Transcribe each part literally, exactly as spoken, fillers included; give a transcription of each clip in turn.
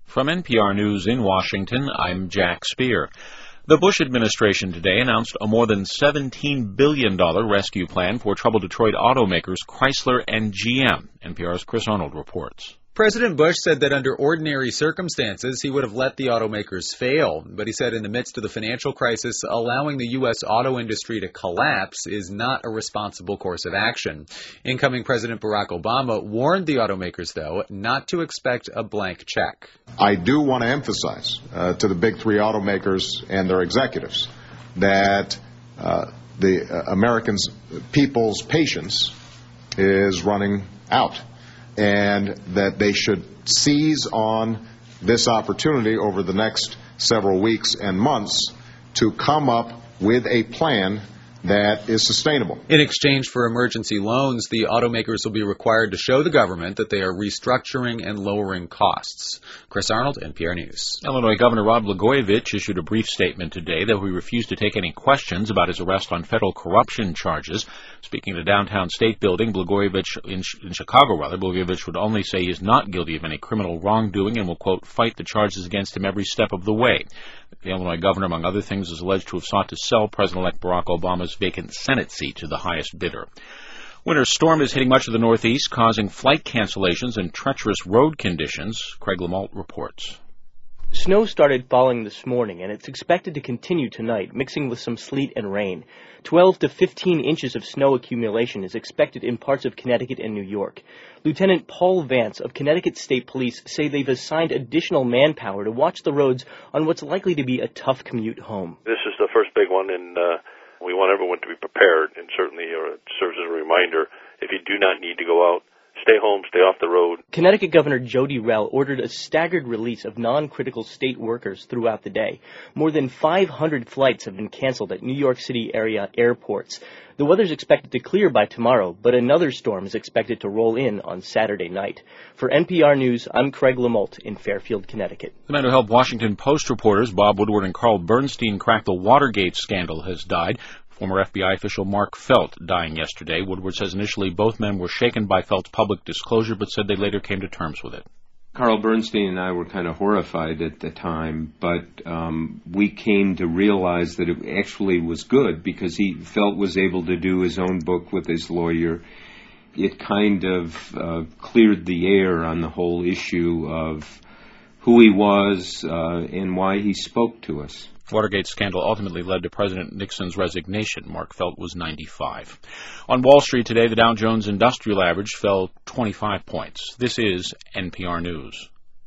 From N P R News in Washington, I'm Jack Speer. The Bush administration today announced a more than seventeen billion dollars rescue plan for troubled Detroit automakers Chrysler and G M. N P R's Chris Arnold reports. President Bush said that under ordinary circumstances, he would have let the automakers fail. But he said in the midst of the financial crisis, allowing the U S auto industry to collapse is not a responsible course of action. Incoming President Barack Obama warned the automakers, though, not to expect a blank check. I do want to emphasize uh, to the big three automakers and their executives that uh, the uh, Americans' people's patience is running out, and that they should seize on this opportunity over the next several weeks and months to come up with a plan that is sustainable. In exchange for emergency loans, the automakers will be required to show the government that they are restructuring and lowering costs. Chris Arnold, N P R News. Illinois Governor Rod Blagojevich issued a brief statement today that he refused to take any questions about his arrest on federal corruption charges. Speaking at a downtown state building, Blagojevich, in, in Chicago rather, Blagojevich would only say he is not guilty of any criminal wrongdoing and will, quote, fight the charges against him every step of the way. The Illinois governor, among other things, is alleged to have sought to sell President-elect Barack Obama's vacant Senate seat to the highest bidder. Winter storm is hitting much of the Northeast, causing flight cancellations and treacherous road conditions. Craig Lamalt reports. Snow started falling this morning, and it's expected to continue tonight, mixing with some sleet and rain. twelve to fifteen inches of snow accumulation is expected in parts of Connecticut and New York. Lieutenant Paul Vance of Connecticut State Police say they've assigned additional manpower to watch the roads on what's likely to be a tough commute home. This is the first big one, and uh, we want everyone to be prepared, and certainly uh, it serves as a reminder, if you do not need to go out, stay home, stay off the road. Connecticut Governor Jody Rell ordered a staggered release of non-critical state workers throughout the day. More than five hundred flights have been canceled at New York City area airports. The weather's expected to clear by tomorrow, but another storm is expected to roll in on Saturday night. For N P R News, I'm Craig Lamalt in Fairfield, Connecticut. The men who helped Washington Post reporters Bob Woodward and Carl Bernstein crack the Watergate scandal has died. Former F B I official Mark Felt dying yesterday. Woodward says initially both men were shaken by Felt's public disclosure, but said they later came to terms with it. Carl Bernstein and I were kind of horrified at the time, but um, we came to realize that it actually was good because he Felt was able to do his own book with his lawyer. It kind of uh, cleared the air on the whole issue of who he was uh, and why he spoke to us. Watergate scandal ultimately led to President Nixon's resignation. Mark Felt was ninety-five. On Wall Street today, the Dow Jones Industrial Average fell twenty-five points. This is N P R News.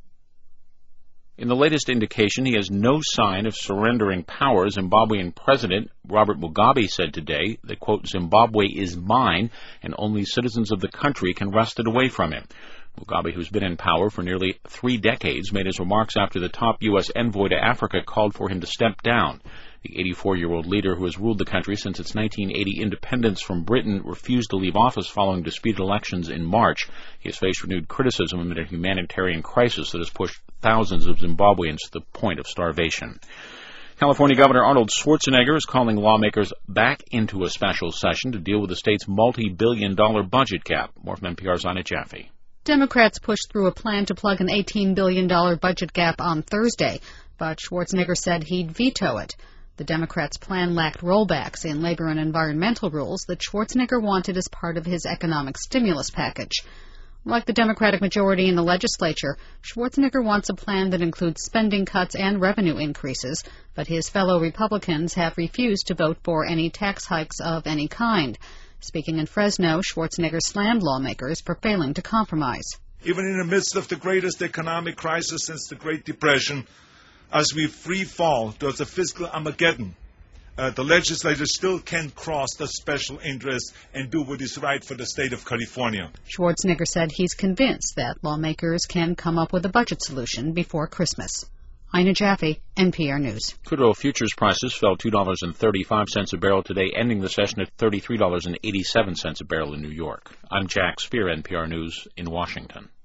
In the latest indication, he has no sign of surrendering power. Zimbabwean President Robert Mugabe said today that, quote, Zimbabwe is mine, and only citizens of the country can wrest it away from him. Mugabe, who's been in power for nearly three decades, made his remarks after the top U S envoy to Africa called for him to step down. The eighty-four-year-old leader, who has ruled the country since its nineteen eighty independence from Britain, refused to leave office following disputed elections in March. He has faced renewed criticism amid a humanitarian crisis that has pushed thousands of Zimbabweans to the point of starvation. California Governor Arnold Schwarzenegger is calling lawmakers back into a special session to deal with the state's multi-billion dollar budget gap. More from N P R's Ina Jaffe. Democrats pushed through a plan to plug an eighteen billion dollars budget gap on Thursday, but Schwarzenegger said he'd veto it. The Democrats' plan lacked rollbacks in labor and environmental rules that Schwarzenegger wanted as part of his economic stimulus package. Like the Democratic majority in the legislature, Schwarzenegger wants a plan that includes spending cuts and revenue increases, but his fellow Republicans have refused to vote for any tax hikes of any kind. Speaking in Fresno, Schwarzenegger slammed lawmakers for failing to compromise. Even in the midst of the greatest economic crisis since the Great Depression, as we free fall towards a fiscal Armageddon, uh, the legislators still can cross the special interest and do what is right for the state of California. Schwarzenegger said he's convinced that lawmakers can come up with a budget solution before Christmas. Ina Jaffe, N P R News. Crude oil futures prices fell two dollars and thirty-five cents a barrel today, ending the session at thirty-three dollars and eighty-seven cents a barrel in New York. I'm Jack Speer, N P R News in Washington.